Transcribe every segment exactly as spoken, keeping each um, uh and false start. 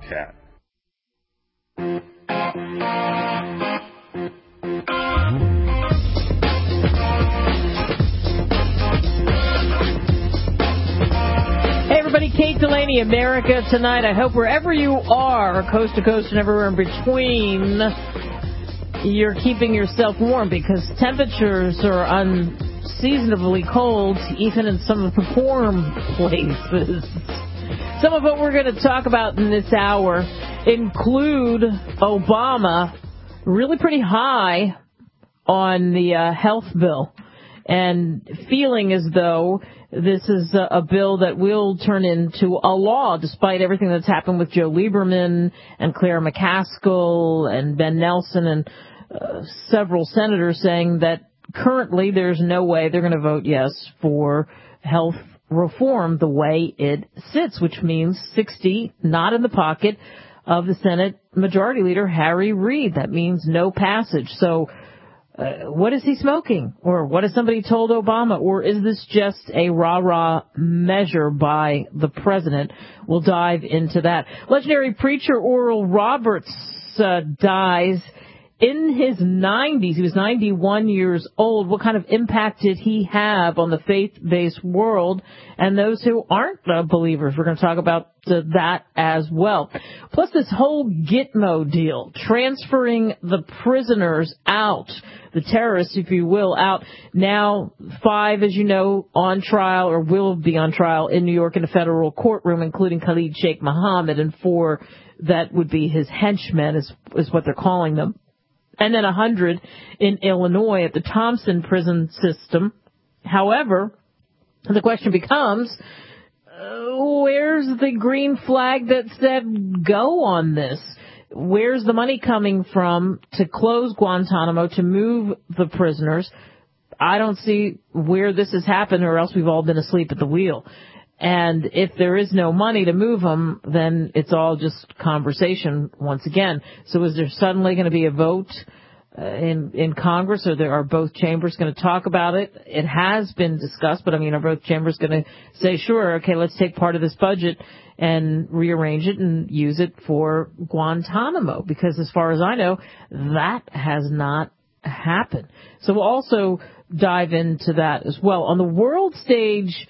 chat. Hey everybody, Kate Delaney, America Tonight. I hope wherever you are, coast to coast and everywhere in between, you're keeping yourself warm because temperatures are unseasonably cold, even in some of the warm places. Some of what we're going to talk about in this hour include Obama really pretty high on the uh, health bill and feeling as though this is a, a bill that will turn into a law despite everything that's happened with Joe Lieberman and Claire McCaskill and Ben Nelson and uh, several senators saying that currently there's no way they're going to vote yes for health reform the way it sits, which means sixty not in the pocket of the Senate Majority Leader Harry Reid. That means no passage. So uh, what is he smoking? Or what has somebody told Obama? Or is this just a rah-rah measure by the president? We'll dive into that. Legendary preacher Oral Roberts uh, dies in his nineties. He was ninety-one years old. What kind of impact did he have on the faith-based world and those who aren't uh, believers? We're going to talk about uh, that as well. Plus this whole Gitmo deal, transferring the prisoners out, the terrorists, if you will, out. Now five, as you know, on trial or will be on trial in New York in a federal courtroom, including Khalid Sheikh Mohammed, and four that would be his henchmen is, is what they're calling them. And then one hundred in Illinois at the Thompson prison system. However, the question becomes, uh, where's the green flag that said go on this? Where's the money coming from to close Guantanamo, to move the prisoners? I don't see where this has happened, or else we've all been asleep at the wheel. And if there is no money to move them, then it's all just conversation once again. So is there suddenly going to be a vote uh, in in Congress, or there are both chambers going to talk about it? It has been discussed, but I mean, are both chambers going to say, sure, okay, let's take part of this budget and rearrange it and use it for Guantanamo? Because as far as I know, that has not happened. So we'll also dive into that as well. On the world stage,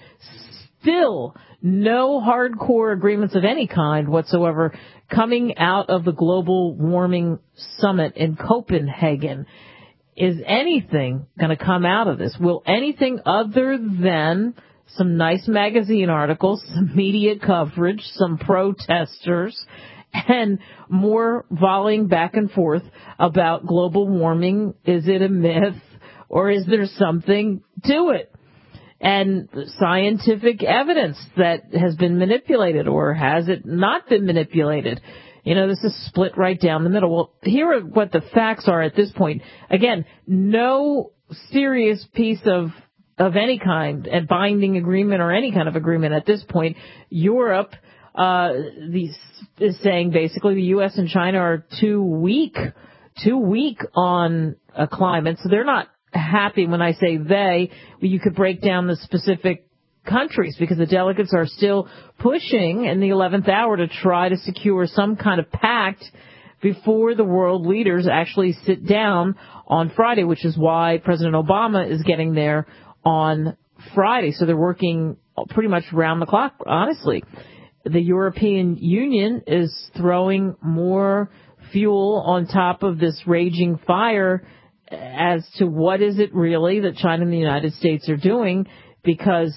still no hardcore agreements of any kind whatsoever coming out of the global warming summit in Copenhagen. Is anything going to come out of this? Will anything other than some nice magazine articles, some media coverage, some protesters, and more volleying back and forth about global warming, is it a myth or is there something to it? And scientific evidence that has been manipulated, or has it not been manipulated? You know, this is split right down the middle. Well, here are what the facts are at this point. Again, no serious piece of of any kind, a binding agreement or any kind of agreement at this point. Europe uh, the, is saying basically the U S and China are too weak, too weak on a climate, so they're not happy. When I say they, you could break down the specific countries, because the delegates are still pushing in the eleventh hour to try to secure some kind of pact before the world leaders actually sit down on Friday, which is why President Obama is getting there on Friday. So they're working pretty much round the clock, honestly. The European Union is throwing more fuel on top of this raging fire as to what is it really that China and the United States are doing, because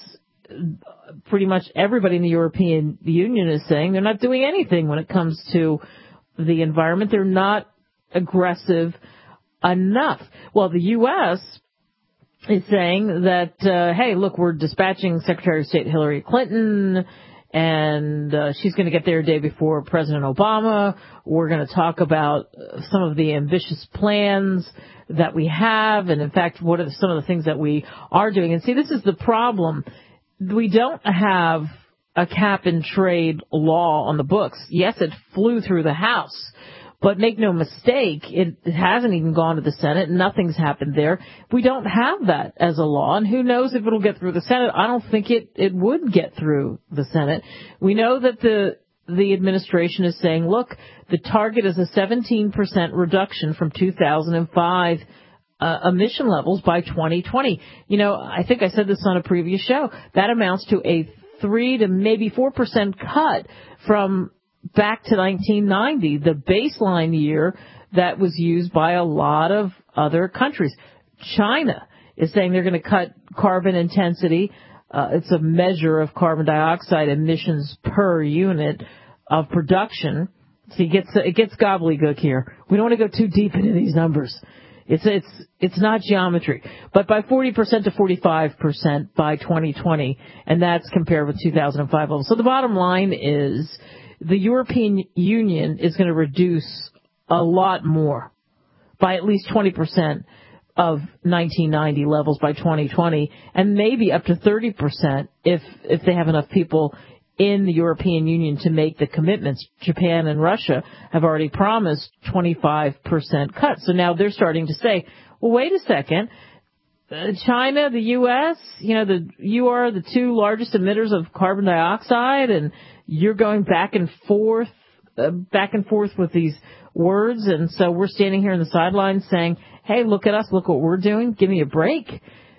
pretty much everybody in the European Union is saying they're not doing anything when it comes to the environment. They're not aggressive enough. Well, the U S is saying that, uh, hey, look, we're dispatching Secretary of State Hillary Clinton, and uh, she's going to get there a day before President Obama. We're going to talk about some of the ambitious plans that we have, and in fact, what are some of the things that we are doing. And see, this is the problem. We don't have a cap and trade law on the books. Yes, it flew through the House, but make no mistake, it, it hasn't even gone to the Senate. Nothing's happened there. We don't have that as a law, and who knows if it'll get through the Senate. I don't think it, it would get through the Senate. We know that the the administration is saying, look, the target is a seventeen percent reduction from two thousand five uh, emission levels by twenty twenty. You know, I think I said this on a previous show. That amounts to a three to maybe four percent cut from back to nineteen ninety, the baseline year that was used by a lot of other countries. China is saying they're going to cut carbon intensity. Uh, it's a measure of carbon dioxide emissions per unit of production. So it gets, it gets gobbledygook here. We don't want to go too deep into these numbers. It's, it's, it's not geometry, but by forty percent to forty-five percent by twenty twenty, and that's compared with two thousand five levels. So the bottom line is the European Union is going to reduce a lot more, by at least twenty percent of nineteen ninety levels by twenty twenty, and maybe up to thirty percent if, if they have enough people in the European Union to make the commitments. Japan and Russia have already promised twenty-five percent cuts. So now they're starting to say, well, wait a second. Uh, China, the U S, you know, the, you are the two largest emitters of carbon dioxide, and you're going back and forth, uh, back and forth with these words. And so we're standing here on the sidelines saying, hey, look at us. Look what we're doing. Give me a break.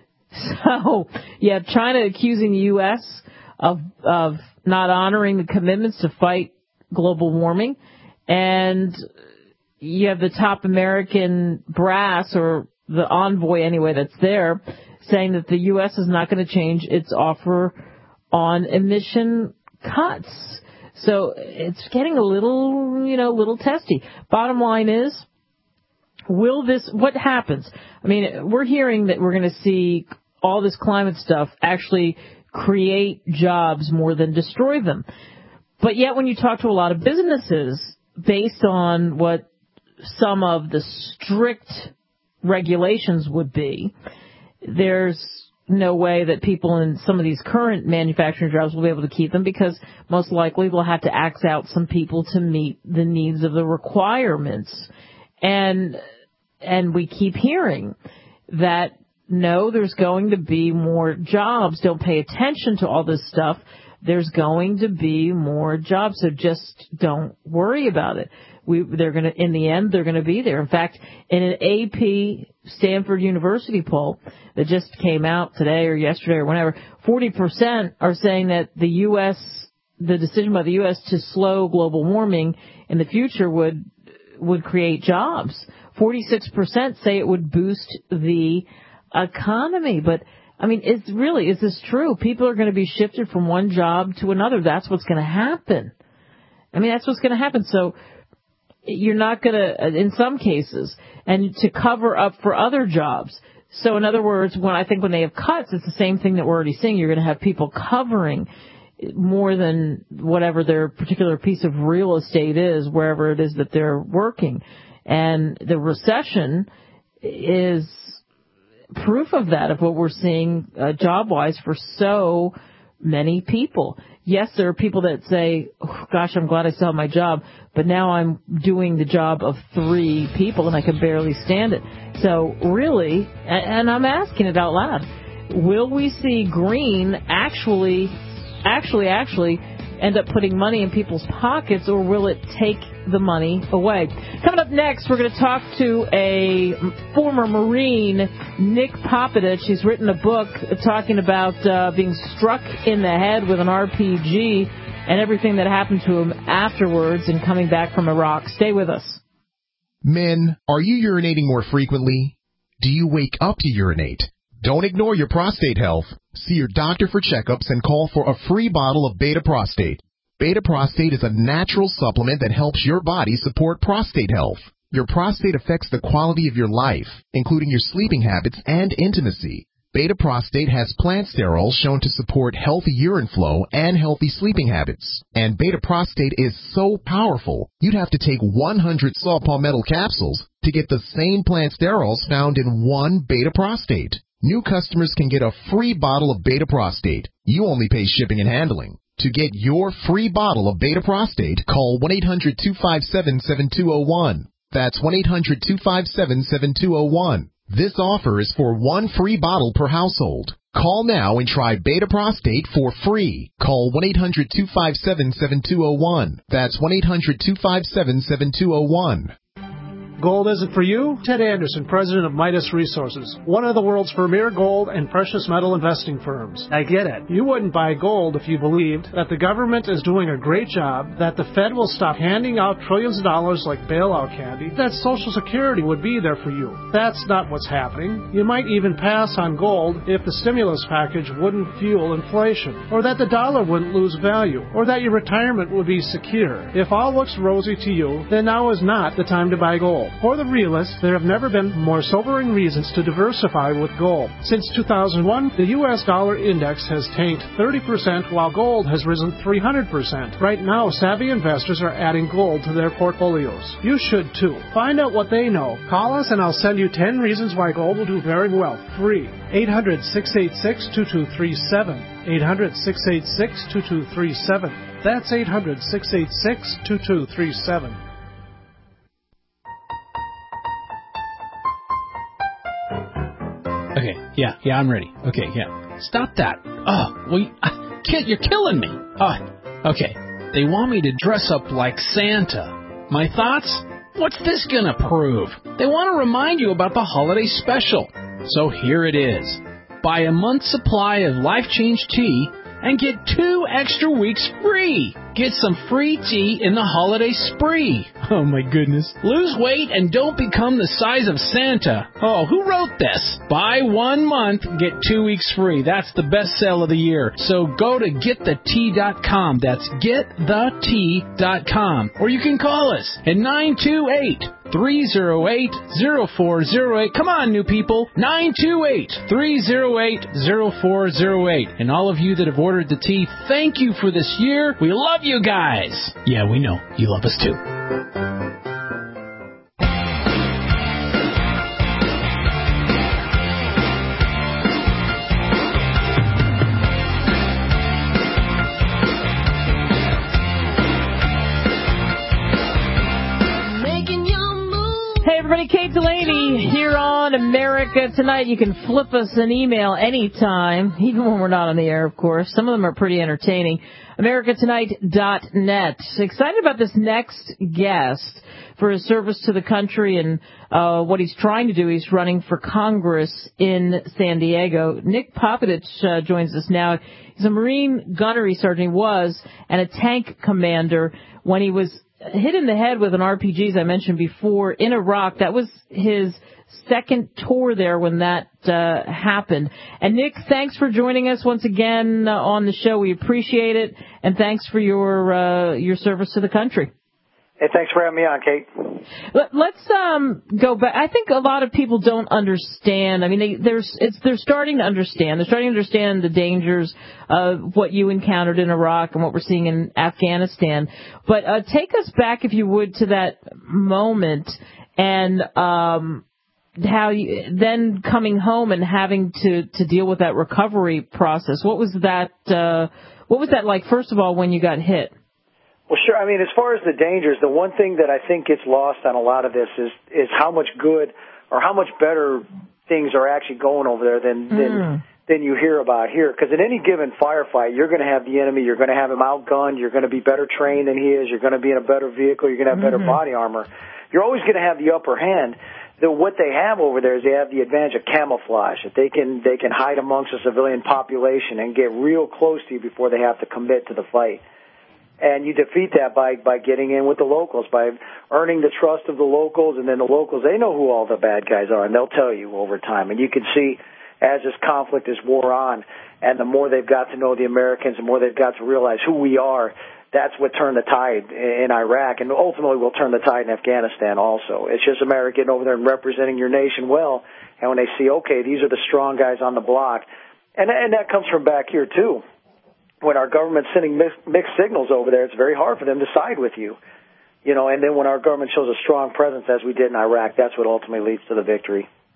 So you have China accusing the U S of, of not honoring the commitments to fight global warming. And you have the top American brass, or the envoy anyway that's there, saying that the U S is not going to change its offer on emission cuts. So it's getting a little, you know, little testy. Bottom line is, will this, what happens? I mean, we're hearing that we're going to see all this climate stuff actually create jobs more than destroy them. But yet when you talk to a lot of businesses, based on what some of the strict regulations would be, there's no way that people in some of these current manufacturing jobs will be able to keep them, because most likely they'll have to axe out some people to meet the needs of the requirements. And, and we keep hearing that, no, there's going to be more jobs. Don't pay attention to all this stuff. There's going to be more jobs, so just don't worry about it. We, they're going to, in the end, they're going to be there. In fact, in an A P Stanford University poll that just came out today or yesterday or whenever, forty percent are saying that the U S, the decision by the U S to slow global warming in the future would, would create jobs. forty-six percent say it would boost the economy. But I mean, it's really, is this true? People are going to be shifted from one job to another. That's what's going to happen. I mean, that's what's going to happen. So you're not going to, in some cases, and to cover up for other jobs. So in other words, when I think when they have cuts, it's the same thing that we're already seeing. You're going to have people covering more than whatever their particular piece of real estate is, wherever it is that they're working. And the recession is proof of that, of what we're seeing uh, job-wise for so many people. Yes, there are people that say, oh, gosh, I'm glad I still have my job, but now I'm doing the job of three people and I can barely stand it. So really, and, and I'm asking it out loud, will we see green actually, actually, actually end up putting money in people's pockets, or will it take the money away? Coming up next, we're going to talk to a former Marine, Nick Popidich. He's written a book talking about uh, being struck in the head with an R P G and everything that happened to him afterwards and coming back from Iraq. Stay with us. Men, are you urinating more frequently? Do you wake up to urinate? Don't ignore your prostate health. See your doctor for checkups and call for a free bottle of Beta Prostate. Beta Prostate is a natural supplement that helps your body support prostate health. Your prostate affects the quality of your life, including your sleeping habits and intimacy. Beta Prostate has plant sterols shown to support healthy urine flow and healthy sleeping habits. And Beta Prostate is so powerful, you'd have to take one hundred saw palmetto capsules to get the same plant sterols found in one Beta Prostate. New customers can get a free bottle of Beta Prostate. You only pay shipping and handling. To get your free bottle of Beta Prostate, call one eight hundred two five seven seven two zero one. That's one eight hundred two five seven seven two zero one. This offer is for one free bottle per household. Call now and try Beta Prostate for free. Call one eight hundred two five seven seven two zero one. That's one eight hundred two five seven seven two zero one. Gold isn't for you? Ted Anderson, president of Midas Resources, one of the world's premier gold and precious metal investing firms. I get it. You wouldn't buy gold if you believed that the government is doing a great job, that the Fed will stop handing out trillions of dollars like bailout candy, that Social Security would be there for you. That's not what's happening. You might even pass on gold if the stimulus package wouldn't fuel inflation, or that the dollar wouldn't lose value, or that your retirement would be secure. If all looks rosy to you, then now is not the time to buy gold. For the realists, there have never been more sobering reasons to diversify with gold. Since two thousand one, the U S dollar index has tanked thirty percent while gold has risen three hundred percent. Right now, savvy investors are adding gold to their portfolios. You should too. Find out what they know. Call us and I'll send you ten reasons why gold will do very well. Free. eight hundred, six eight six, two two three seven. eight hundred, six eight six, two two three seven. That's eight hundred, six eight six, two two three seven. Okay, yeah, yeah, I'm ready. Okay, yeah. Stop that. Oh, well, you, uh, kid, you're killing me. Oh, okay. They want me to dress up like Santa. My thoughts? What's this gonna prove? They want to remind you about the holiday special. So here it is. Buy a month's supply of Life Change tea and get two extra weeks free. Get some free tea in the holiday spree. Oh, my goodness. Lose weight and don't become the size of Santa. Oh, who wrote this? Buy one month, get two weeks free. That's the best sale of the year. So go to get the tea dot com. That's get the tea dot com. Or you can call us at nine two eight, three oh eight, oh four oh eight. Come on, new people. nine two eight, three oh eight, oh four oh eight. And all of you that have ordered the tea, thank you for this year. We love you guys. Yeah, we know. You love us too. Everybody, Kate Delaney here on America Tonight. You can flip us an email anytime, even when we're not on the air, of course. Some of them are pretty entertaining. America Tonight dot net. Excited about this next guest for his service to the country and uh, what he's trying to do. He's running for Congress in San Diego. Nick Popovich uh, joins us now. He's a Marine gunnery sergeant. He was, and a tank commander when he was hit in the head with an R P G, as I mentioned before, in Iraq. That was his second tour there when that uh, happened. And Nick, thanks for joining us once again uh, on the show. We appreciate it, and thanks for your uh, your service to the country. Hey, thanks for having me on, Kate. Let's um, go back. I think a lot of people don't understand. I mean, they, there's, it's, they're starting to understand. They're starting to understand the dangers of what you encountered in Iraq and what we're seeing in Afghanistan. But uh, take us back, if you would, to that moment and um, how you, then coming home and having to, to deal with that recovery process. What was that? Uh, what was that like? First of all, when you got hit? Well, sure. I mean, as far as the dangers, the one thing that I think gets lost on a lot of this is is how much good or how much better things are actually going over there than than, mm. than you hear about here. Because in any given firefight, you're going to have the enemy. You're going to have him outgunned. You're going to be better trained than he is. You're going to be in a better vehicle. You're going to have better mm-hmm. body armor. You're always going to have the upper hand. The, what they have over there is they have the advantage of camouflage. That they can they can hide amongst the civilian population and get real close to you before they have to commit to the fight. And you defeat that by, by getting in with the locals, by earning the trust of the locals, and then the locals, they know who all the bad guys are, and they'll tell you over time. And you can see as this conflict, this war on, and the more they've got to know the Americans, the more they've got to realize who we are, that's what turned the tide in Iraq, and ultimately will turn the tide in Afghanistan also. It's just a matter of getting over there and representing your nation well, and when they see, okay, these are the strong guys on the block, and, and that comes from back here too. When our government's sending mixed, mixed signals over there, it's very hard for them to side with you. You know, and then when our government shows a strong presence, as we did in Iraq, that's what ultimately leads to the victory.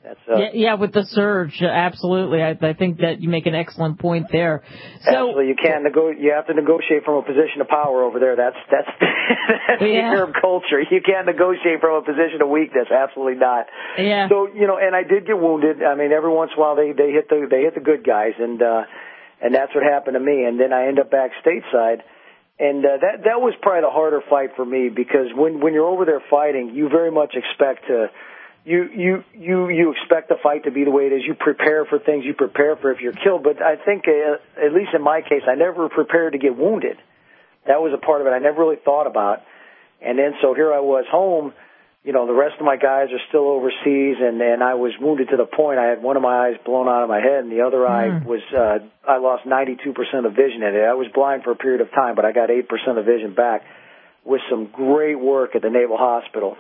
That's, uh, yeah, yeah, with the surge, absolutely. I, I think that you make an excellent point there. So, absolutely, you can't nego- You have to negotiate from a position of power over there. That's that's that's yeah. the Arab culture. You can't negotiate from a position of weakness. Absolutely not. Yeah. So you know, and I did get wounded. I mean, every once in a while they they hit the they hit the good guys, and uh, and that's what happened to me. And then I end up back stateside. And uh, that that was probably the harder fight for me, because when when you're over there fighting, you very much expect to you you you you expect the fight to be the way it is. You prepare for things. You prepare for if you're killed. But I think, uh, at least in my case, I never prepared to get wounded. That was a part of it I never really thought about. And then so here I was home. You know, the rest of my guys are still overseas, and, and I was wounded to the point I had one of my eyes blown out of my head, and the other mm. eye was, uh, I lost ninety-two percent of vision in it. I was blind for a period of time, but I got eight percent of vision back with some great work at the Naval Hospital.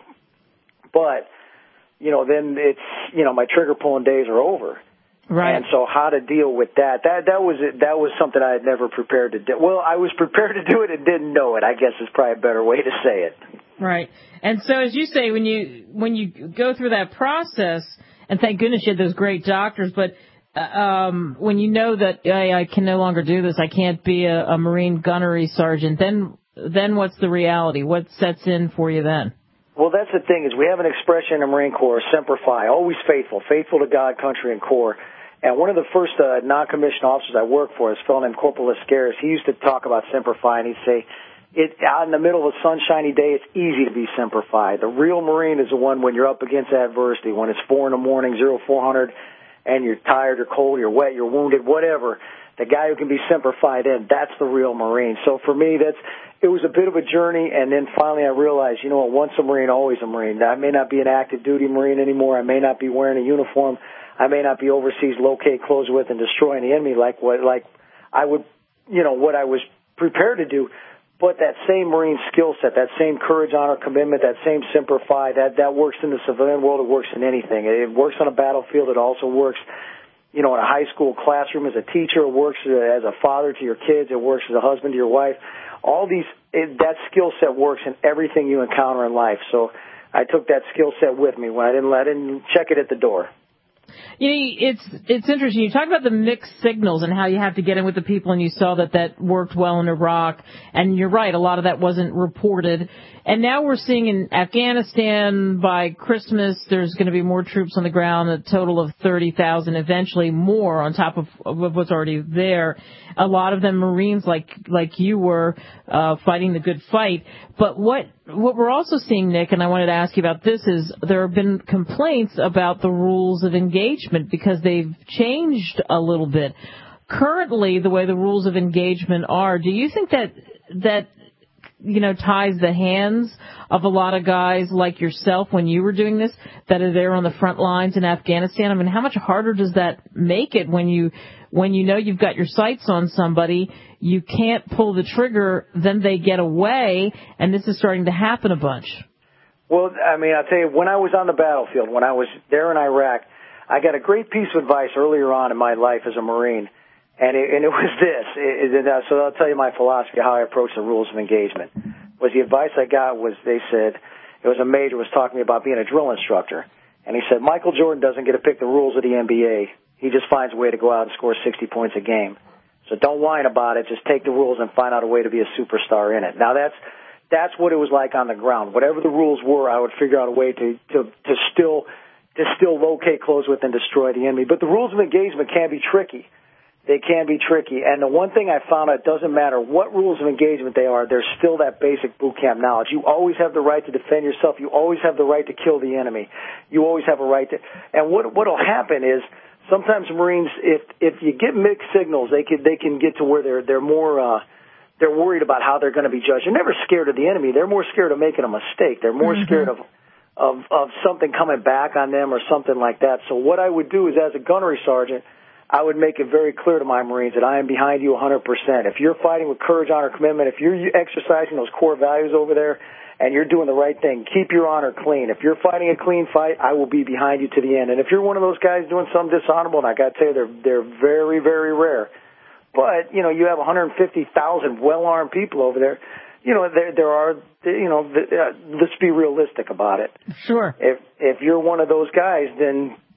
But, you know, then it's, you know, my trigger pulling days are over. Right. And so how to deal with that, that, that was, that was something I had never prepared to do. Well, I was prepared to do it and didn't know it, I guess is probably a better way to say it. Right. And so, as you say, when you when you go through that process, and thank goodness you had those great doctors, but uh, um, when you know that hey, I can no longer do this, I can't be a, a Marine gunnery sergeant, then then what's the reality? What sets in for you then? Well, that's the thing, is we have an expression in the Marine Corps, Semper Fi, always faithful, faithful to God, country, and Corps. And one of the first uh, non-commissioned officers I worked for, is a fellow named Corporal Lascaris. He used to talk about Semper Fi, and he'd say, It, out in the middle of a sunshiny day, it's easy to be Semper Fi. The real Marine is the one when you're up against adversity, when it's four in the morning, zero four hundred, and you're tired, you're cold, you're wet, you're wounded, whatever. The guy who can be Semper Fi then, that's the real Marine. So for me, that's it was a bit of a journey, and then finally I realized, you know what, once a Marine, always a Marine. I may not be an active duty Marine anymore. I may not be wearing a uniform. I may not be overseas locate, close with, and destroying the enemy like what like I would, you know, what I was prepared to do. But that same Marine skill set, that same courage, honor, commitment, that same Semper Fi, that, that works in the civilian world, it works in anything. It works on a battlefield. It also works, you know, in a high school classroom as a teacher. It works as a father to your kids. It works as a husband to your wife. All these, it, that skill set works in everything you encounter in life. So I took that skill set with me when I didn't let in, check it at the door. You know, it's it's interesting. You talk about the mixed signals and how you have to get in with the people, and you saw that that worked well in Iraq. And you're right, a lot of that wasn't reported. And now we're seeing in Afghanistan by Christmas there's going to be more troops on the ground, a total of thirty thousand, eventually more on top of, of what's already there. A lot of them Marines like like you were uh, fighting the good fight. But what what we're also seeing, Nick, and I wanted to ask you about this, is there have been complaints about the rules of engagement because they've changed a little bit. Currently, the way the rules of engagement are, do you think that that you know, ties the hands of a lot of guys like yourself when you were doing this that are there on the front lines in Afghanistan? I mean, how much harder does that make it when you when you know you've got your sights on somebody, you can't pull the trigger, then they get away, and this is starting to happen a bunch? Well, I mean, I'll tell you, when I was on the battlefield, when I was there in Iraq, I got a great piece of advice earlier on in my life as a Marine. And it, and it was this, it, it, so I'll tell you my philosophy, how I approach the rules of engagement. Was the advice I got was, they said, it was a major was talking to me about being a drill instructor. And he said, Michael Jordan doesn't get to pick the rules of the N B A. He just finds a way to go out and score sixty points a game. So don't whine about it. Just take the rules and find out a way to be a superstar in it. Now that's, that's what it was like on the ground. Whatever the rules were, I would figure out a way to, to, to still, to still locate, close with, and destroy the enemy. But the rules of engagement can be tricky. They can be tricky. And the one thing I found out, it doesn't matter what rules of engagement they are, there's still that basic boot camp knowledge. You always have the right to defend yourself. You always have the right to kill the enemy. You always have a right to... And what what'll happen is sometimes Marines, if if you get mixed signals, they can, they can get to where they're, they're more... Uh, they're worried about how they're going to be judged. They're never scared of the enemy. They're more scared of making a mistake. They're more mm-hmm. scared of... Of, of something coming back on them or something like that. So what I would do is, as a gunnery sergeant, I would make it very clear to my Marines that I am behind you one hundred percent. If you're fighting with courage, honor, commitment, if you're exercising those core values over there and you're doing the right thing, keep your honor clean. If you're fighting a clean fight, I will be behind you to the end. And if you're one of those guys doing something dishonorable, and I got to tell you, they're, they're very, very rare. But, you know, you have one hundred fifty thousand well-armed people over there. You know, there, there are, you know, uh, let's be realistic about it. Sure. If, if you're one of those guys, then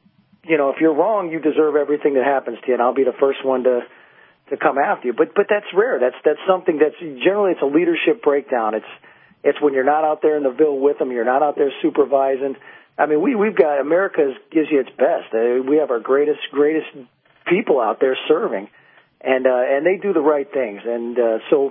you know, if you're wrong, you deserve everything that happens to you, and I'll be the first one to to come after you. But but that's rare. That's that's something that's generally it's a leadership breakdown. It's it's when you're not out there in the Ville with them, you're not out there supervising. I mean, we we've got America gives you its best. Uh, we have our greatest greatest people out there serving, and uh, and they do the right things. And uh, so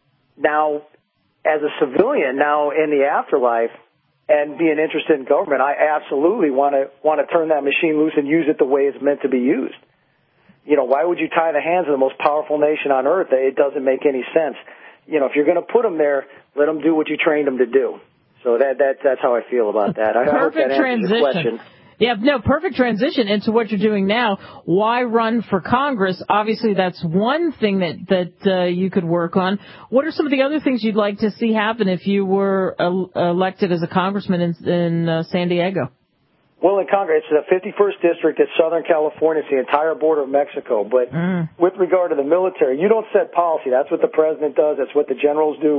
now, as a civilian, now in the afterlife, and being interested in government, I absolutely want to want to turn that machine loose and use it the way it's meant to be used. You know, why would you tie the hands of the most powerful nation on earth? It doesn't make any sense. You know, if you're going to put them there, let them do what you trained them to do. So that that that's how I feel about that. I hope that answers your question. Yeah, no, perfect transition into what you're doing now. Why run for Congress? Obviously, that's one thing that that uh, you could work on. What are some of the other things you'd like to see happen if you were el- elected as a congressman in, in uh, San Diego? Well, in Congress, it's the fifty-first district. It's Southern California. It's the entire border of Mexico. But mm. with regard to the military, you don't set policy. That's what the president does. That's what the generals do.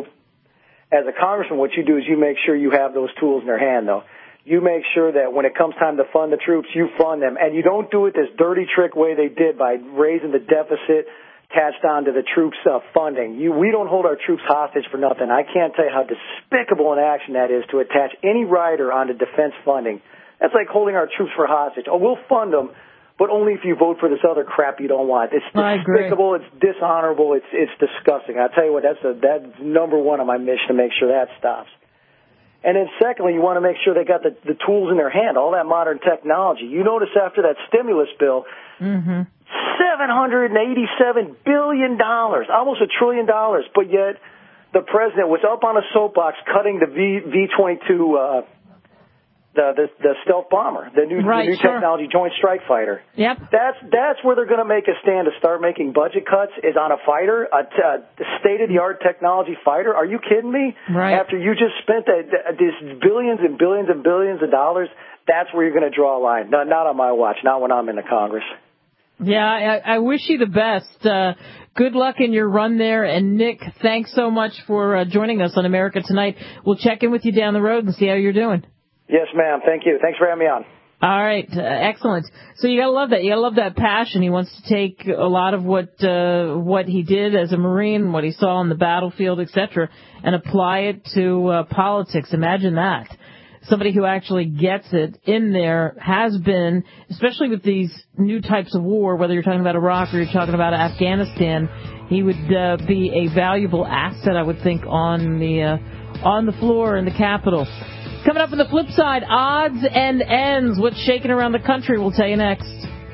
As a congressman, what you do is you make sure you have those tools in their hand, though. You make sure that when it comes time to fund the troops, you fund them. And you don't do it this dirty trick way they did by raising the deficit attached onto the troops' uh, funding. You, we don't hold our troops hostage for nothing. I can't tell you how despicable an action that is to attach any rider onto defense funding. That's like holding our troops for hostage. Oh, we'll fund them, but only if you vote for this other crap you don't want. It's despicable. It's dishonorable. It's it's disgusting. I tell you what, that's a, that's number one on my mission to make sure that stops. And then secondly, you want to make sure they got the, the tools in their hand, all that modern technology. You notice after that stimulus bill, mm-hmm. seven hundred eighty-seven billion dollars, almost a trillion dollars, but yet the president was up on a soapbox cutting the V, V twenty-two, uh, the, the, the stealth bomber, the new, right, the new sure. technology Joint Strike Fighter. Yep. That's, that's where they're going to make a stand to start making budget cuts is on a fighter, a, a state-of-the-art technology fighter. Are you kidding me? Right. After you just spent these billions and billions and billions of dollars, that's where you're going to draw a line. No, not on my watch, not when I'm in the Congress. Yeah, I, I wish you the best. Uh, good luck in your run there. And, Nick, thanks so much for uh, joining us on America Tonight. We'll check in with you down the road and see how you're doing. Yes, ma'am. Thank you. Thanks for having me on. All right. Uh, excellent. So you got to love that. You got to love that passion. He wants to take a lot of what uh, what he did as a Marine, what he saw on the battlefield, et cetera, and apply it to uh, politics. Imagine that. Somebody who actually gets it in there, has been, especially with these new types of war, whether you're talking about Iraq or you're talking about Afghanistan, he would uh, be a valuable asset, I would think, on the uh, on the floor in the Capitol. Coming up on the flip side, odds and ends. What's shaking around the country? We'll tell you next.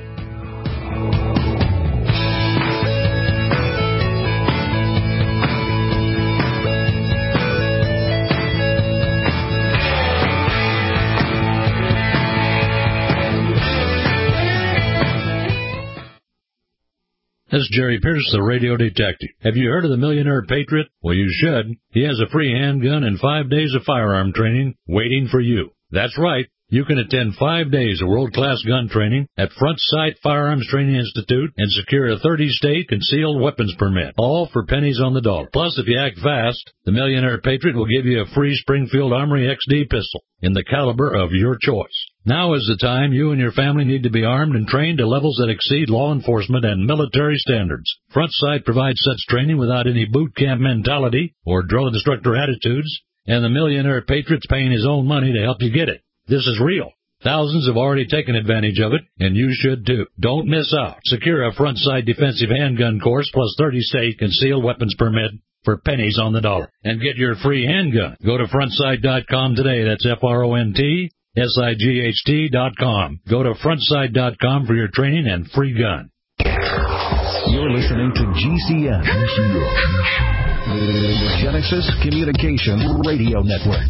This is Jerry Pierce, the radio detective. Have you heard of the Millionaire Patriot? Well, you should. He has a free handgun and five days of firearm training waiting for you. That's right. You can attend five days of world-class gun training at Front Sight Firearms Training Institute and secure a thirty-state concealed weapons permit, all for pennies on the dollar. Plus, if you act fast, the Millionaire Patriot will give you a free Springfield Armory X D pistol in the caliber of your choice. Now is the time you and your family need to be armed and trained to levels that exceed law enforcement and military standards. Front Sight provides such training without any boot camp mentality or drill instructor attitudes, and the Millionaire Patriot's paying his own money to help you get it. This is real. Thousands have already taken advantage of it, and you should too. Don't miss out. Secure a Front Sight defensive handgun course plus thirty-state concealed weapons permit for pennies on the dollar. And get your free handgun. Go to front sight dot com today. That's F R O N T S I G H T dot com. Go to front sight dot com for your training and free gun. You're listening to G C N. G C N. Genesis Communication Radio Network.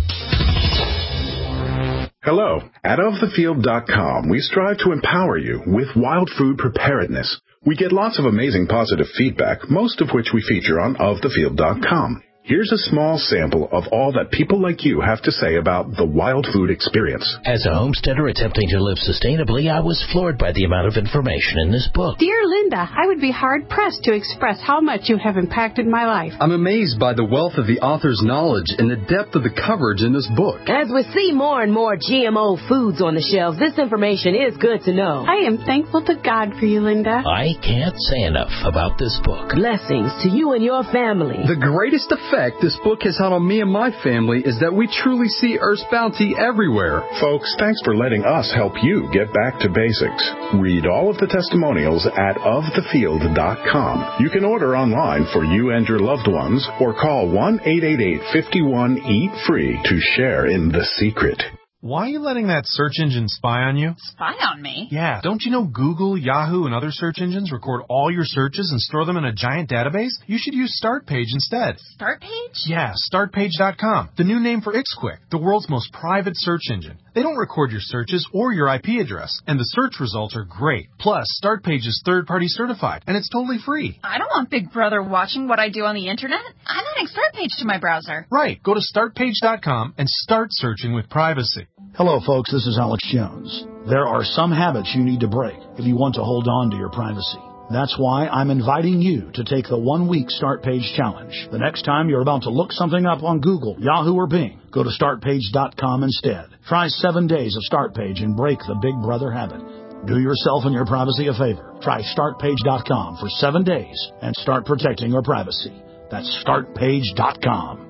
Hello. At of the field dot com, we strive to empower you with wild food preparedness. We get lots of amazing positive feedback, most of which we feature on of the field dot com. Here's a small sample of all that people like you have to say about the Wild Food experience. As a homesteader attempting to live sustainably, I was floored by the amount of information in this book. Dear Linda, I would be hard-pressed to express how much you have impacted my life. I'm amazed by the wealth of the author's knowledge and the depth of the coverage in this book. As we see more and more G M O foods on the shelves, this information is good to know. I am thankful to God for you, Linda. I can't say enough about this book. Blessings to you and your family. The greatest effect this book has had on me and my family is that we truly see Earth's bounty everywhere. Folks, thanks for letting us help you get back to basics. Read all of the testimonials at of the field dot com. You can order online for you and your loved ones or call one eight eight eight, five one, eat free to share in the secret. Why are you letting that search engine spy on you? Spy on me? Yeah, don't you know Google, Yahoo, and other search engines record all your searches and store them in a giant database? You should use StartPage instead. StartPage? Yeah, start page dot com, the new name for IxQuick, the world's most private search engine. They don't record your searches or your I P address, and the search results are great. Plus, StartPage is third-party certified, and it's totally free. I don't want Big Brother watching what I do on the internet. I'm adding StartPage to my browser. Right, go to start page dot com and start searching with privacy. Hello, folks. This is Alex Jones. There are some habits you need to break if you want to hold on to your privacy. That's why I'm inviting you to take the one-week Start Page Challenge. The next time you're about to look something up on Google, Yahoo, or Bing, go to start page dot com instead. Try seven days of StartPage and break the Big Brother habit. Do yourself and your privacy a favor. Try start page dot com for seven days and start protecting your privacy. That's start page dot com.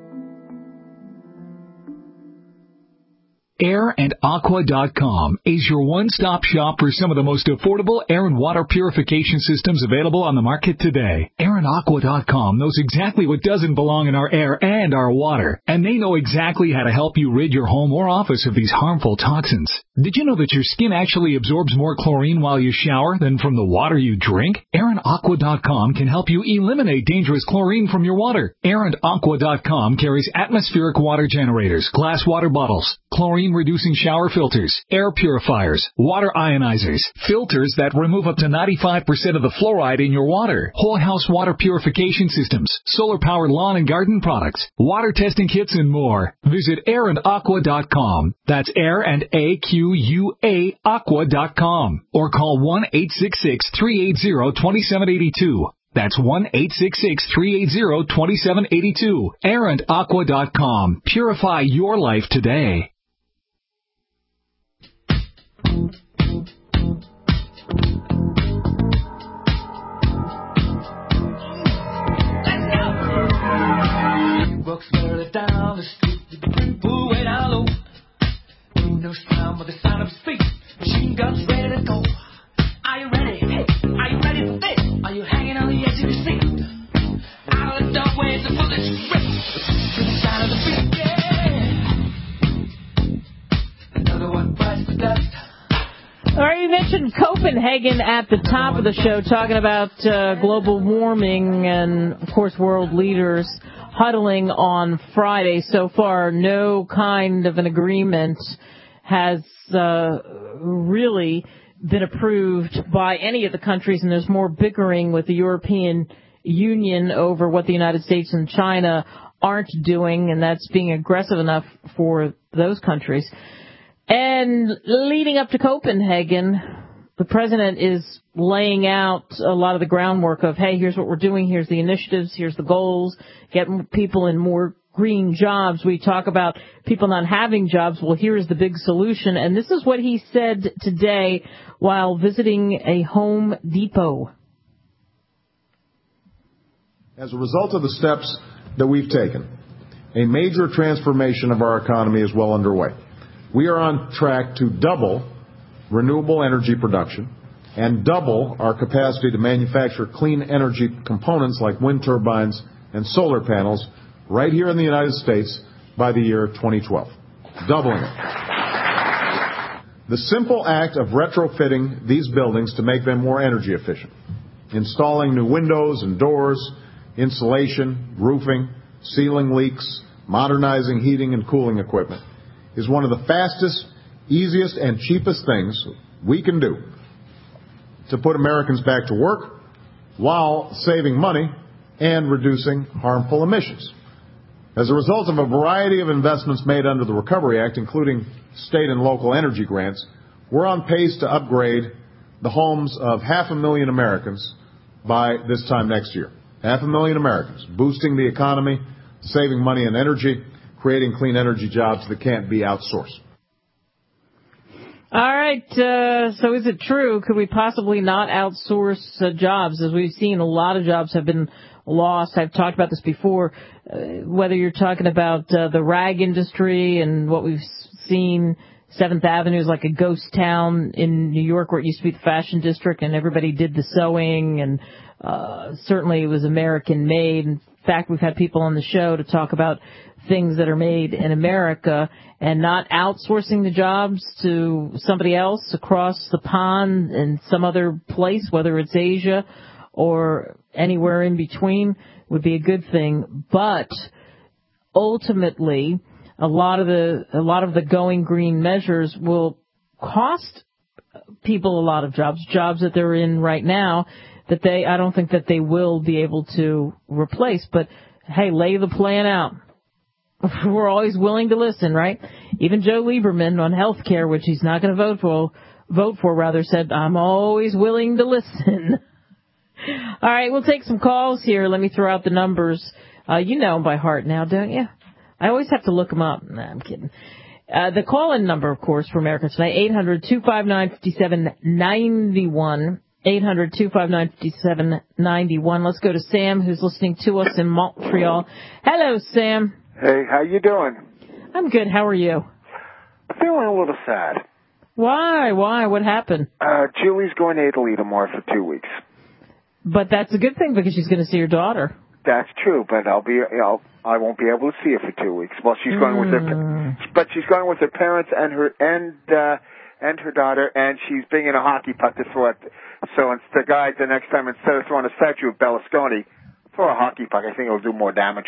air and aqua dot com is your one-stop shop for some of the most affordable air and water purification systems available on the market today. air and aqua dot com knows exactly what doesn't belong in our air and our water, and they know exactly how to help you rid your home or office of these harmful toxins. Did you know that your skin actually absorbs more chlorine while you shower than from the water you drink? air and aqua dot com can help you eliminate dangerous chlorine from your water. air and aqua dot com carries atmospheric water generators, glass water bottles, chlorine-reducing shower filters, air purifiers, water ionizers, filters that remove up to ninety-five percent of the fluoride in your water, whole house water purification systems, solar-powered lawn and garden products, water testing kits, and more. Visit air and aqua dot com. That's air and A Q U A aqua dot com. Or call one eight six six, three eight zero, two seven eight two. That's one eight six six, three eight zero, two seven eight two. air and aqua dot com. Purify your life today. Walks early down the street with the people way down low. Windows down with the sound of his feet. Machine guns ready to go. Are you ready? Hey, are you ready for this? Are you hanging on the edge of your seat? Out of the doorways, the bullets rip. To the sound of the beat, yeah. Another one bites the dust. All right, you mentioned Copenhagen at the top of the show, talking about uh, global warming and, of course, world leaders huddling on Friday. So far, no kind of an agreement has uh, really been approved by any of the countries, and there's more bickering with the European Union over what the United States and China aren't doing, and that's being aggressive enough for those countries. And leading up to Copenhagen, the president is laying out a lot of the groundwork of, hey, here's what we're doing, here's the initiatives, here's the goals, get people in more green jobs. We talk about people not having jobs. Well, here's the big solution. And this is what he said today while visiting a Home Depot. As a result of the steps that we've taken, a major transformation of our economy is well underway. We are on track to double renewable energy production and double our capacity to manufacture clean energy components like wind turbines and solar panels right here in the United States by the year twenty twelve. Doubling it. The simple act of retrofitting these buildings to make them more energy efficient, installing new windows and doors, insulation, roofing, sealing leaks, modernizing heating and cooling equipment, is one of the fastest, easiest, and cheapest things we can do to put Americans back to work while saving money and reducing harmful emissions. As a result of a variety of investments made under the Recovery Act, including state and local energy grants, we're on pace to upgrade the homes of half a million Americans by this time next year. Half a million Americans, boosting the economy, saving money and energy, creating clean energy jobs that can't be outsourced. All right, uh, so is it true? Could we possibly not outsource uh, jobs? As we've seen, a lot of jobs have been lost. I've talked about this before, uh, whether you're talking about uh, the rag industry and what we've seen. seventh Avenue is like a ghost town in New York where it used to be the fashion district and everybody did the sewing, and uh, certainly it was American made. In fact, we've had people on the show to talk about things that are made in America and not outsourcing the jobs to somebody else across the pond in some other place, whether it's Asia or anywhere in between, would be a good thing. But ultimately, a lot of the a lot of the going green measures will cost people a lot of jobs, jobs that they're in right now that they I don't think that they will be able to replace. But hey, lay the plan out. We're always willing to listen, right? Even Joe Lieberman on health care, which he's not going to vote for, vote for rather, said, I'm always willing to listen. All right, we'll take some calls here. Let me throw out the numbers. Uh, you know them by heart now, don't you? I always have to look them up. Nah, I'm kidding. Uh, the call-in number, of course, for America Tonight, eight hundred, two five nine, five seven nine one. eight hundred, two five nine, five seven nine one. Let's go to Sam, who's listening to us in Montreal. Hello, Sam. Hey, how you doing? I'm good. How are you? Feeling a little sad. Why? Why? What happened? Uh, Julie's going to Italy tomorrow for two weeks. But that's a good thing because she's going to see her daughter. That's true, but I'll be, you know, I won't be able to see her for two weeks. Well, she's going mm. with her, but she's going with her parents and her and uh, and her daughter, and she's bringing a hockey puck to throw it. So it's the guy the next time, instead of throwing a statue of Berlusconi, throw a hockey puck. I think it'll do more damage.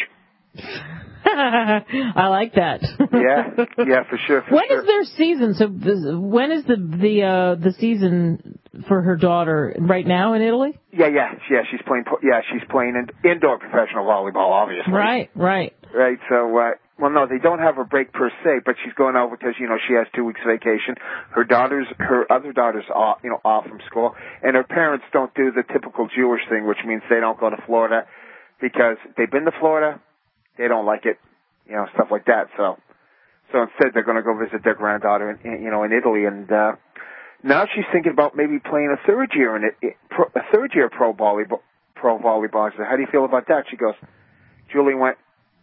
I like that. yeah, yeah, for sure. For when sure. is their season? So this, when is the the uh, the season for her daughter? Right now in Italy? Yeah, yeah, yeah. She's playing. Yeah, she's playing in, indoor professional volleyball, obviously. Right, right, right. So, uh, well, no, they don't have a break per se, but she's going out because you know she has two weeks vacation. Her daughter's, her other daughter's off, you know, off from school, and her parents don't do the typical Jewish thing, which means they don't go to Florida because they've been to Florida. They don't like it, you know, stuff like that. So, so instead they're going to go visit their granddaughter, in, in, you know, in Italy. And uh, now she's thinking about maybe playing a third year in it, it pro, a third year pro volleyball. Pro volleyball. I said, how do you feel about that? She goes, Julie went,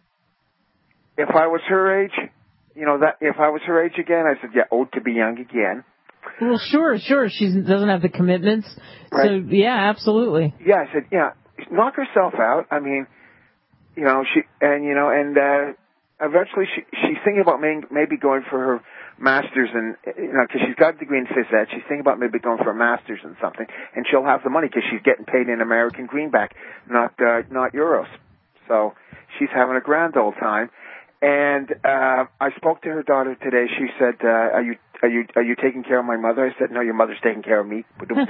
if I was her age, you know, that if I was her age again, I said, yeah, old to be young again. Well, sure, sure. She doesn't have the commitments. Right. So yeah, absolutely. Yeah, I said, yeah, knock herself out. I mean. You know, she, and, you know, and, uh, eventually she, she's thinking about may, maybe going for her master's and, you know, cause she's got a degree in phys ed. She's thinking about maybe going for a master's in something, and she'll have the money cause she's getting paid in American greenback, not, uh, not euros. So she's having a grand old time. And, uh, I spoke to her daughter today. She said, uh, are you, are you, are you taking care of my mother? I said, no, your mother's taking care of me.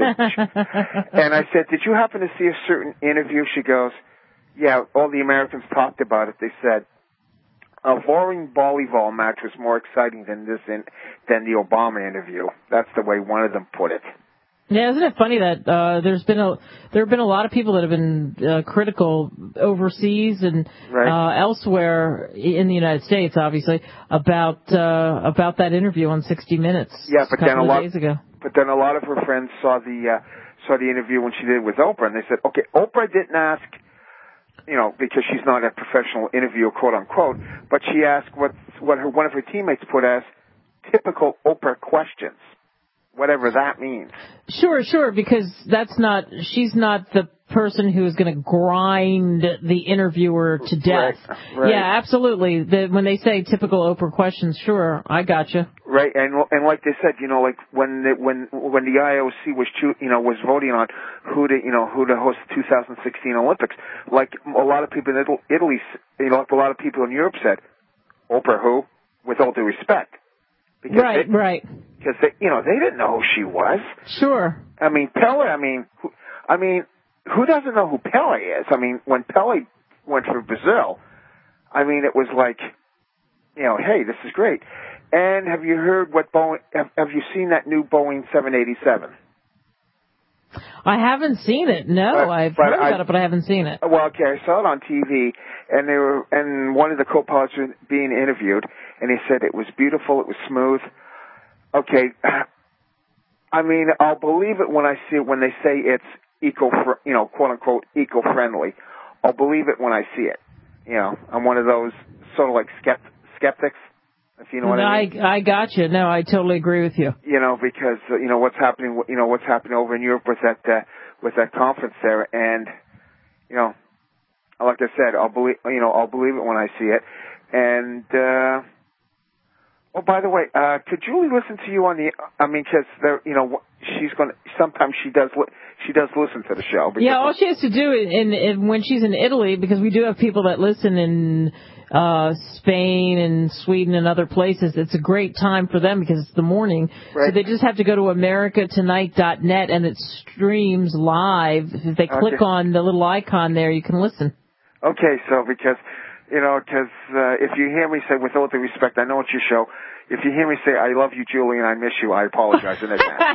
And I said, did you happen to see a certain interview? She goes, yeah, all the Americans talked about it. They said a boring volleyball match was more exciting than this in, than the Obama interview. That's the way one of them put it. Yeah, isn't it funny that uh, there's been a there have been a lot of people that have been uh, critical overseas and right. uh, elsewhere in the United States, obviously, about uh, about that interview on sixty minutes. Yeah, but a couple then a of lot. Days ago. But then a lot of her friends saw the uh, saw the interview when she did it with Oprah, and they said, okay, Oprah didn't ask. You know, because she's not a professional interviewer, quote unquote, but she asked what what her one of her teammates put as typical Oprah questions, whatever that means. Sure, sure, because that's not she's not the person who is going to grind the interviewer to death. Right, right. Yeah, absolutely. The, when they say typical Oprah questions, sure, I gotcha. Right, and and like they said, you know, like when the, when when the I O C was you know was voting on who to you know who to host the two thousand sixteen Olympics, like a lot of people in Italy, you know, like a lot of people in Europe said, Oprah who, with all due respect. Because right, they, right. Because they, you know, they didn't know who she was. Sure. I mean, Pele. I mean, who, I mean, who doesn't know who Pele is? I mean, when Pele went for Brazil, I mean, it was like, you know, hey, this is great. And have you heard what Boeing, have, have you seen that new Boeing seven eighty-seven? I haven't seen it. No, But- I've but heard about I- it, but I haven't seen it. Well, okay, I saw it on T V, and they were, and one of the co-pilots was being interviewed, and he said it was beautiful, it was smooth. Okay, I mean, I'll believe it when I see it, when they say it's eco, you know, quote unquote eco-friendly. I'll believe it when I see it. You know, I'm one of those sort of like skept, skeptics, if you know what I mean. I, I got you. No, I totally agree with you. You know, because uh, you know what's happening. You know what's happening over in Europe with that uh, with that conference there, and you know, like I said, I'll believe. You know, I'll believe it when I see it. And uh, oh, by the way, uh, could Julie listen to you on the? I mean, because there, you know, she's going to. Sometimes she does. Li- she does listen to the show. Yeah, all she has to do in, in when she's in Italy, because we do have people that listen in uh Spain and Sweden and other places. It's a great time for them because it's the morning. Right. So they just have to go to america tonight dot net and it streams live. If they click Okay. on the little icon there, you can listen. Okay, so because, you know, because uh, if you hear me say, with all due respect, I know it's your show. If you hear me say, I love you, Julie, and I miss you, I apologize in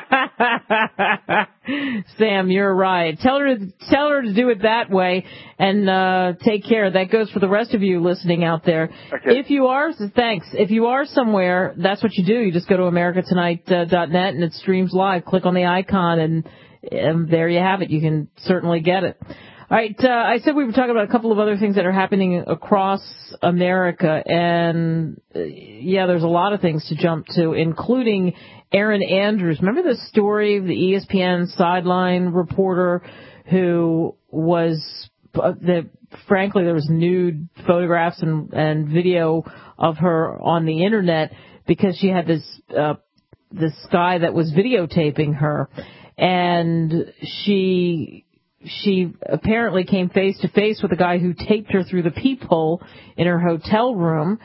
advance. Sam, you're right. Tell her, tell her to do it that way and uh take care. That goes for the rest of you listening out there. Okay. If you are, thanks. If you are somewhere, that's what you do. You just go to america tonight dot net and it streams live. Click on the icon and, and there you have it. You can certainly get it. All right, uh, I said we were talking about a couple of other things that are happening across America, and uh, yeah, there's a lot of things to jump to, including Erin Andrews. Remember the story of the E S P N sideline reporter who was, uh, the, frankly, there was nude photographs and, and video of her on the internet because she had this, uh, this guy that was videotaping her, and she... She apparently came face to face with a guy who taped her through the peephole in her hotel room,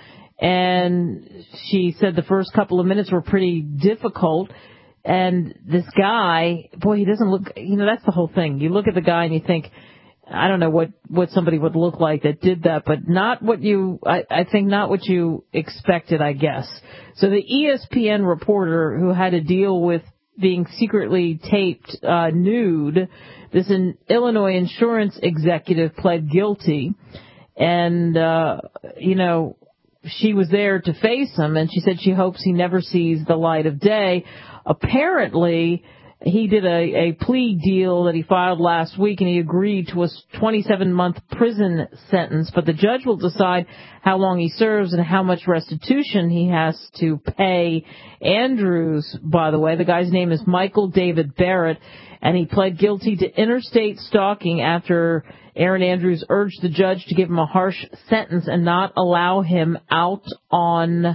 and she said the first couple of minutes were pretty difficult. And this guy, boy, he doesn't look, you know, that's the whole thing. You look at the guy and you think, I don't know what, what somebody would look like that did that, but not what you, I, I think not what you expected, I guess. So the E S P N reporter who had to deal with being secretly taped uh, nude, this an Illinois insurance executive pled guilty, and, uh, you know, she was there to face him, and she said she hopes he never sees the light of day. Apparently, he did a, a plea deal that he filed last week, and he agreed to a twenty-seven month prison sentence, but the judge will decide how long he serves and how much restitution he has to pay. Andrews, by the way, the guy's name is Michael David Barrett, and he pled guilty to interstate stalking after Erin Andrews urged the judge to give him a harsh sentence and not allow him out on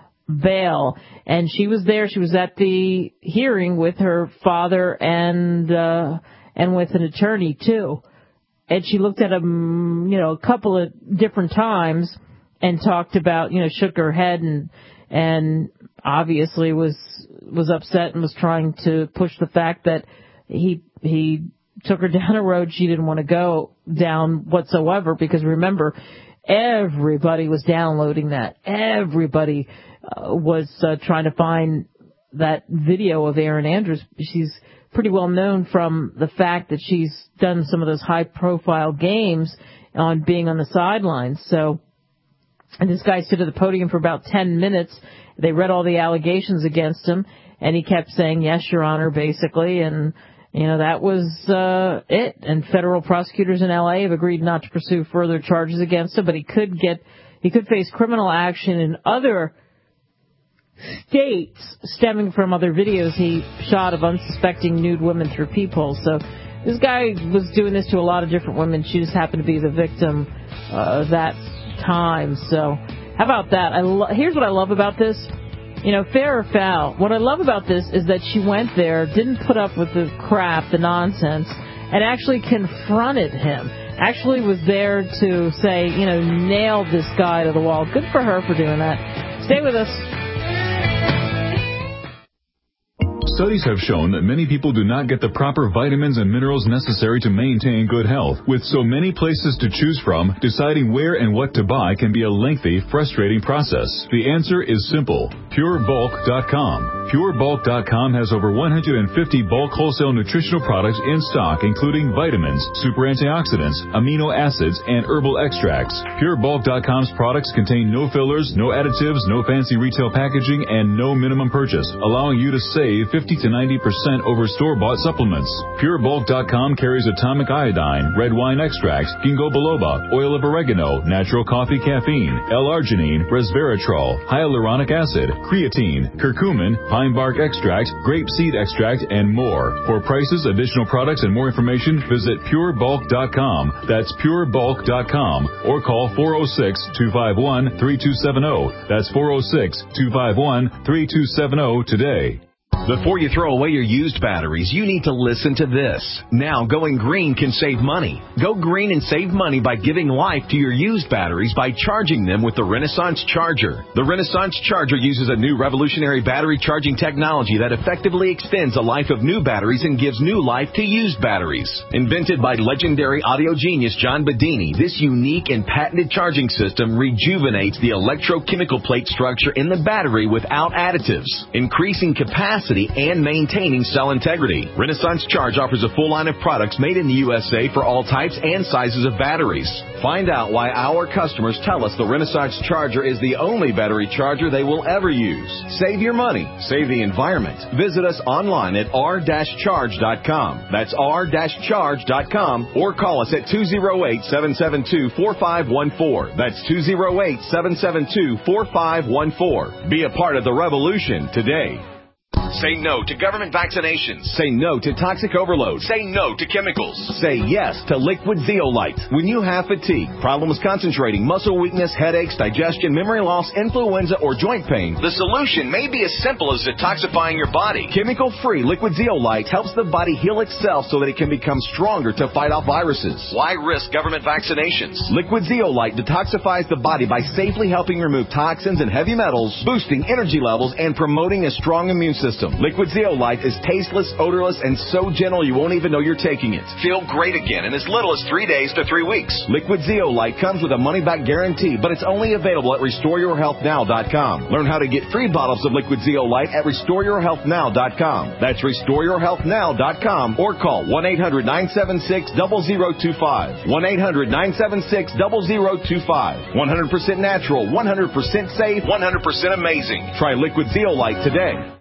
bail. And she was there. She was at the hearing with her father and uh, and with an attorney too. And she looked at him, you know, a couple of different times and talked about, you know, shook her head and and obviously was was upset and was trying to push the fact that he he took her down a road she didn't want to go down whatsoever, because remember, everybody was downloading that. Everybody uh, was uh, trying to find that video of Erin Andrews. She's pretty well known from the fact that she's done some of those high-profile games on being on the sidelines. So, and this guy stood at the podium for about ten minutes. They read all the allegations against him, and he kept saying, "Yes, Your Honor," basically, and you know, that was uh, it. And federal prosecutors in L A have agreed not to pursue further charges against him, but he could get, he could face criminal action in other states stemming from other videos he shot of unsuspecting nude women through peepholes. So this guy was doing this to a lot of different women. She just happened to be the victim uh, that time. So how about that? I lo- Here's what I love about this. You know, fair or foul, what I love about this is that she went there, didn't put up with the crap, the nonsense, and actually confronted him. Actually was there to say, you know, nailed this guy to the wall. Good for her for doing that. Stay with us. Studies have shown that many people do not get the proper vitamins and minerals necessary to maintain good health. With so many places to choose from, deciding where and what to buy can be a lengthy, frustrating process. The answer is simple. Pure Bulk dot com. Pure Bulk dot com has over one hundred fifty bulk wholesale nutritional products in stock, including vitamins, super antioxidants, amino acids, and herbal extracts. Pure Bulk dot com's products contain no fillers, no additives, no fancy retail packaging, and no minimum purchase, allowing you to save fifty to ninety percent over store-bought supplements. Pure Bulk dot com carries atomic iodine, red wine extract, ginkgo biloba, oil of oregano, natural coffee caffeine, L-arginine, resveratrol, hyaluronic acid, creatine, curcumin, pine bark extract, grape seed extract, and more. For prices, additional products, and more information, visit Pure Bulk dot com. That's Pure Bulk dot com. Or call four oh six, two five one, three two seven oh. That's four oh six, two five one, three two seven oh today. Before you throw away your used batteries, you need to listen to this. Now, going green can save money. Go green and save money by giving life to your used batteries by charging them with the Renaissance Charger. The Renaissance Charger uses a new revolutionary battery charging technology that effectively extends the life of new batteries and gives new life to used batteries. Invented by legendary audio genius John Bedini, this unique and patented charging system rejuvenates the electrochemical plate structure in the battery without additives, increasing capacity and maintaining cell integrity. Renaissance Charge offers a full line of products made in the U S A for all types and sizes of batteries. Find out why our customers tell us the Renaissance Charger is the only battery charger they will ever use. Save your money. Save the environment. Visit us online at r dash charge dot com. That's r dash charge dot com, or call us at two oh eight, seven seven two, four five one four. That's two oh eight, seven seven two, four five one four. Be a part of the revolution today. Say no to government vaccinations. Say no to toxic overload. Say no to chemicals. Say yes to Liquid Zeolite. When you have fatigue, problems concentrating, muscle weakness, headaches, digestion, memory loss, influenza, or joint pain, the solution may be as simple as detoxifying your body. Chemical-free Liquid Zeolite helps the body heal itself so that it can become stronger to fight off viruses. Why risk government vaccinations? Liquid Zeolite detoxifies the body by safely helping remove toxins and heavy metals, boosting energy levels, and promoting a strong immune system. Liquid Zeolite is tasteless, odorless, and so gentle you won't even know you're taking it. Feel great again in as little as three days to three weeks. Liquid Zeolite comes with a money-back guarantee, but it's only available at restore your health now dot com. Learn how to get free bottles of Liquid Zeolite at restore your health now dot com. That's restore your health now dot com, or call one eight hundred, nine seven six, zero zero two five. one eight hundred, nine seven six, zero zero two five. one hundred percent natural, one hundred percent safe, one hundred percent amazing. Try Liquid Zeolite today.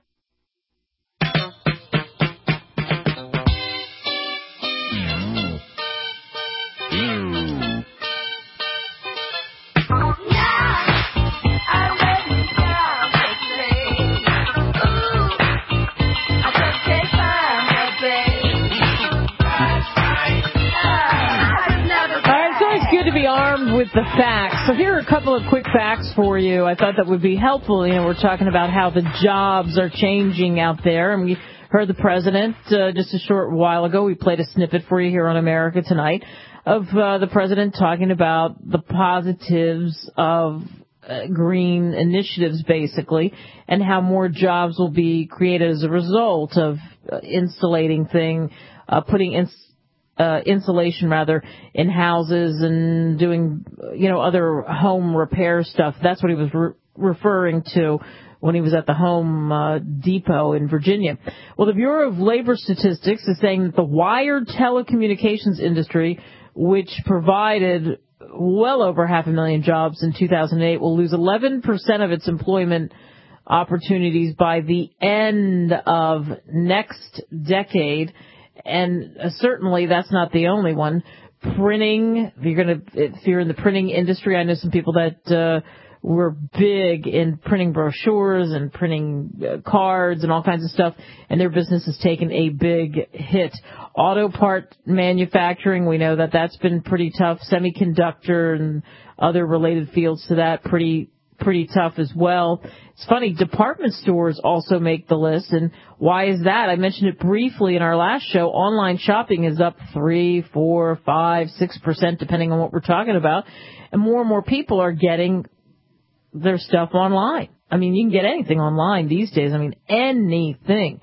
With the facts. So here are a couple of quick facts for you. I thought that would be helpful. You know, we're talking about how the jobs are changing out there. And we heard the president uh, just a short while ago. We played a snippet for you here on America Tonight of uh, the president talking about the positives of uh, green initiatives, basically, and how more jobs will be created as a result of uh, insulating thing, uh, putting in Uh, insulation rather in houses and doing, you know, other home repair stuff. That's what he was re- referring to when he was at the Home uh, Depot in Virginia. Well, the Bureau of Labor Statistics is saying that the wired telecommunications industry, which provided well over half a million jobs in two thousand eight, will lose eleven percent of its employment opportunities by the end of next decade. And uh, certainly that's not the only one. Printing, if you're going to, if you're in the printing industry, I know some people that uh, were big in printing brochures and printing uh, cards and all kinds of stuff, and their business has taken a big hit. Auto part manufacturing, we know that that's been pretty tough. Semiconductor and other related fields to that, pretty pretty tough as well. It's funny, department stores also make the list, and why is that? I mentioned it briefly in our last show. Online shopping is up three, four, five, six percent, depending on what we're talking about, and more and more people are getting their stuff online. I mean, you can get anything online these days. I mean, anything.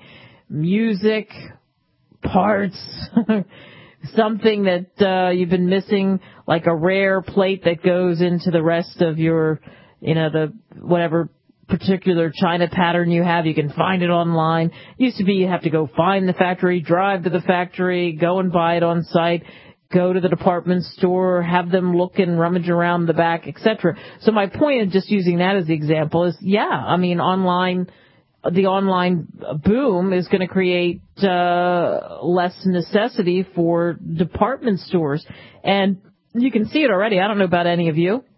music, parts, something that uh, you've been missing, like a rare plate that goes into the rest of your, you know, the whatever particular china pattern you have. You can find it online. It used to be you have to go find the factory, drive to the factory, go and buy it on site, go to the department store, have them look and rummage around the back, et cetera. So my point of just using that as the example is, yeah, I mean, online, the online boom is going to create uh, less necessity for department stores. And you can see it already. I don't know about any of you.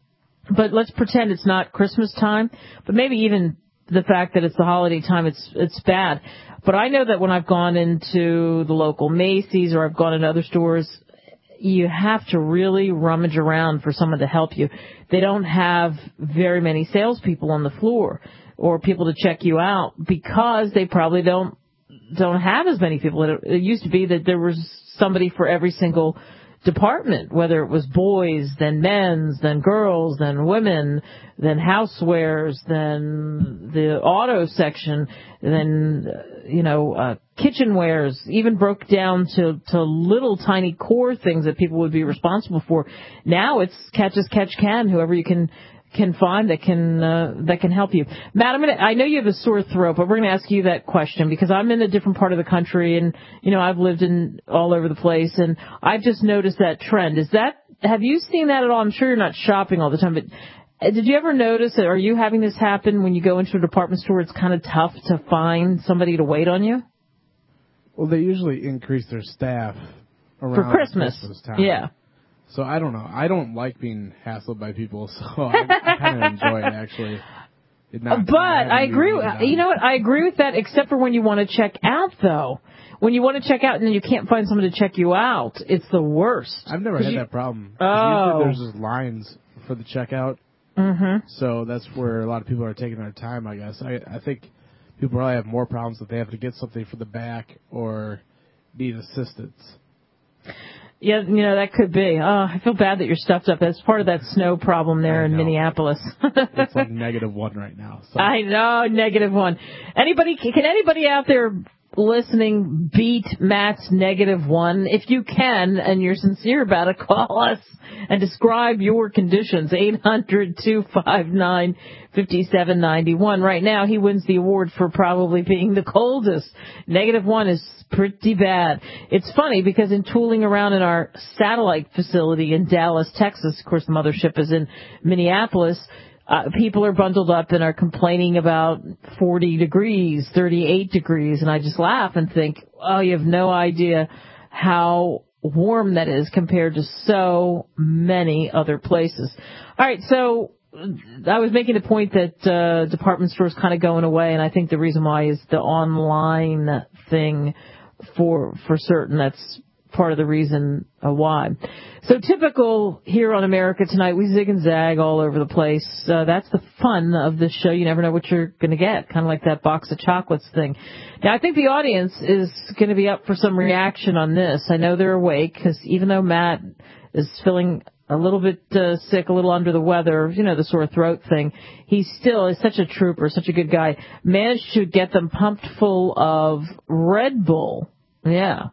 But let's pretend it's not Christmas time, but maybe even the fact that it's the holiday time, it's it's bad. But I know that when I've gone into the local Macy's or I've gone into other stores, you have to really rummage around for someone to help you. They don't have very many salespeople on the floor or people to check you out because they probably don't don't have as many people. It, it used to be that there was somebody for every single department, whether it was boys, then men's, then girls, then women, then housewares, then the auto section, then, you know, uh, kitchenwares, even broke down to, to little tiny core things that people would be responsible for. Now it's catch as catch can, whoever you can can find that can uh, that can help you. Matt, I'm gonna, I know you have a sore throat, but we're going to ask you that question because I'm in a different part of the country, and you know I've lived in all over the place, and I've just noticed that trend. Is that have you seen that at all? I'm sure you're not shopping all the time, but did you ever notice that? Are you having this happen when you go into a department store? It's kind of tough to find somebody to wait on you. Well, they usually increase their staff around for Christmas. Christmas time. Yeah. So I don't know. I don't like being hassled by people, so I, I kind of enjoy it, actually. It not, but I agree. With, you know what? I agree with that, except for when you want to check out, though. When you want to check out and then you can't find someone to check you out, it's the worst. I've never had you, that problem. Oh. Usually there's just lines for the checkout. Mm-hmm. So that's where a lot of people are taking their time, I guess. I, I think people probably have more problems if they have to get something for the back or need assistance. Yeah, you know, that could be. Oh, I feel bad that you're stuffed up. That's part of that snow problem there in Minneapolis. It's like negative one right now. So. I know, negative one. Anybody, can anybody out there listening beat Matt's negative one? If you can, and you're sincere about it, call us and describe your conditions. eight hundred, two five nine, five seven nine one. Right now, he wins the award for probably being the coldest. Negative one is pretty bad. It's funny because in tooling around in our satellite facility in Dallas, Texas, of course the mothership is in Minneapolis, uh, people are bundled up and are complaining about forty degrees, thirty-eight degrees, and I just laugh and think, oh, you have no idea how warm that is compared to so many other places. All right, so I was making the point that uh, department stores kind of going away, and I think the reason why is the online thing for for certain. That's part of the reason uh, why. So typical here on America Tonight, we zig and zag all over the place. Uh, that's the fun of this show. You never know what you're going to get, kind of like that box of chocolates thing. Now, I think the audience is going to be up for some reaction on this. I know they're awake because even though Matt is feeling a little bit uh, sick, a little under the weather, you know, the sore throat thing, he still is such a trooper, such a good guy. Managed to get them pumped full of Red Bull. Yeah.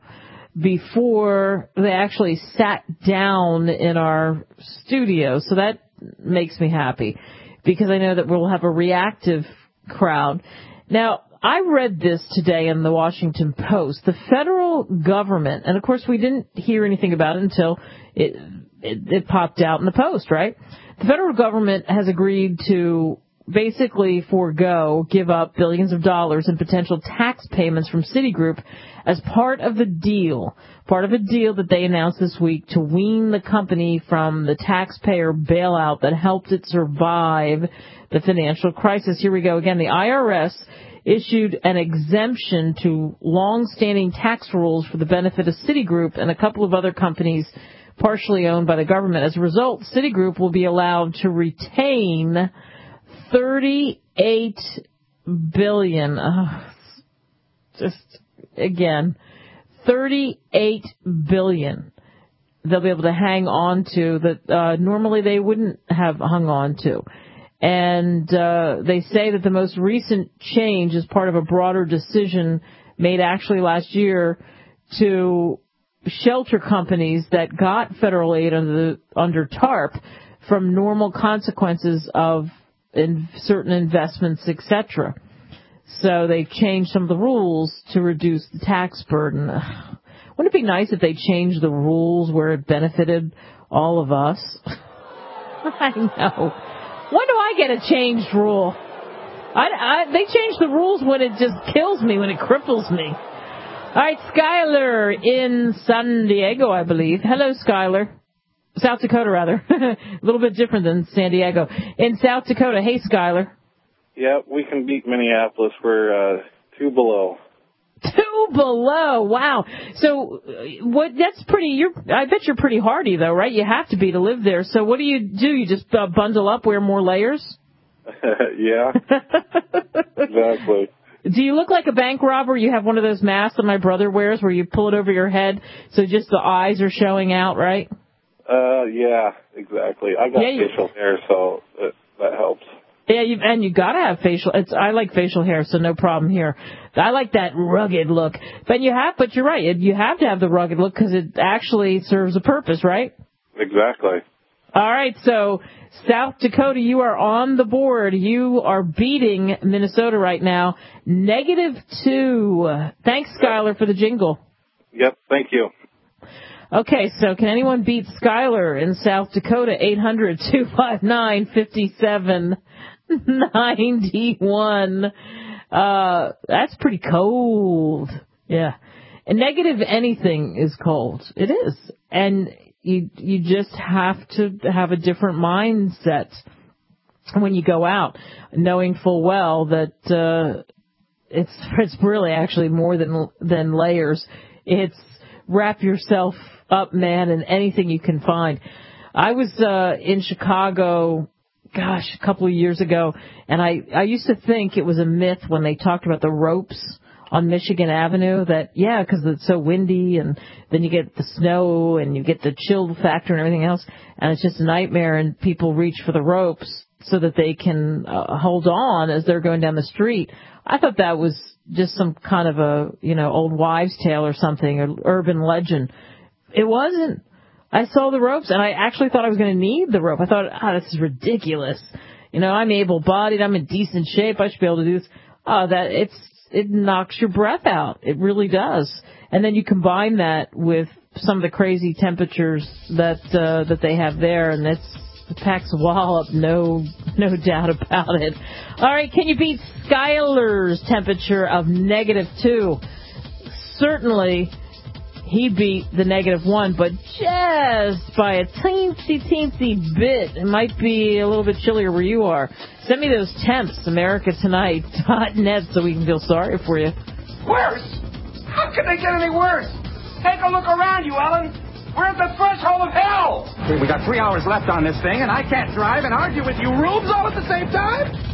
Before they actually sat down in our studio. So that makes me happy because I know that we'll have a reactive crowd. Now, I read this today in the Washington Post. The federal government, and of course we didn't hear anything about it until it, it, it popped out in the Post, right? The federal government has agreed to basically forego, give up billions of dollars in potential tax payments from Citigroup as part of the deal, part of a deal that they announced this week to wean the company from the taxpayer bailout that helped it survive the financial crisis. Here we go again. The I R S issued an exemption to long-standing tax rules for the benefit of Citigroup and a couple of other companies partially owned by the government. As a result, Citigroup will be allowed to retain thirty-eight billion dollars. Oh, just, again, thirty-eight billion dollars they'll be able to hang on to that uh, normally they wouldn't have hung on to. And uh, they say that the most recent change is part of a broader decision made actually last year to shelter companies that got federal aid under the, under TARP from normal consequences of in certain investments, et cetera. So they changed some of the rules to reduce the tax burden. Wouldn't it be nice if they changed the rules where it benefited all of us? I know. When do I get a changed rule? I, I, they change the rules when it just kills me, when it cripples me. All right, Skylar in San Diego, I believe. Hello, Skylar. South Dakota, rather. A little bit different than San Diego. In South Dakota. Hey, Skylar. Yeah, we can beat Minneapolis. We're uh, two below. Two below. Wow. So what? That's pretty. You're. I bet you're pretty hardy, though, right? You have to be to live there. So what do you do? You just uh, bundle up, wear more layers? Yeah. Exactly. Do you look like a bank robber? You have one of those masks that my brother wears where you pull it over your head so just the eyes are showing out, right? Uh, yeah, exactly. I got yeah, facial hair, so it, that helps. Yeah, you, and you gotta have facial. It's I like facial hair, so no problem here. I like that rugged look. But you have, but you're right. You have to have the rugged look because it actually serves a purpose, right? Exactly. All right, so South Dakota, you are on the board. You are beating Minnesota right now. Negative two. Thanks, Skylar, for the jingle. Yep, thank you. Okay, so can anyone beat Skylar in South Dakota? eight hundred, two five nine, five seven nine one. Uh, that's pretty cold. Yeah. And negative anything is cold. It is. And you you just have to have a different mindset when you go out, knowing full well that uh, it's it's really actually more than than layers. It's wrap yourself up, man, in anything you can find. I was uh, in Chicago, gosh, a couple of years ago, and I, I used to think it was a myth when they talked about the ropes on Michigan Avenue that, yeah, because it's so windy, and then you get the snow, and you get the chill factor and everything else, and it's just a nightmare, and people reach for the ropes so that they can uh, hold on as they're going down the street. I thought that was just some kind of a, you know, old wives' tale or something, or urban legend. It wasn't. I saw the ropes, and I actually thought I was going to need the rope. I thought, ah, oh, this is ridiculous. You know, I'm able-bodied. I'm in decent shape. I should be able to do this. Oh, that it's it knocks your breath out. It really does. And then you combine that with some of the crazy temperatures that uh, that they have there, and it's it packs a wall up, no no doubt about it. All right, can you beat Skylar's temperature of negative two? Certainly. He beat the negative one, but just by a teensy, teensy bit. It might be a little bit chillier where you are. Send me those temps, America Tonight dot net, so we can feel sorry for you. Worse? How can they get any worse? Take a look around you, Ellen. We're at the threshold of hell. We got three hours left on this thing, and I can't drive and argue with you rubes all at the same time?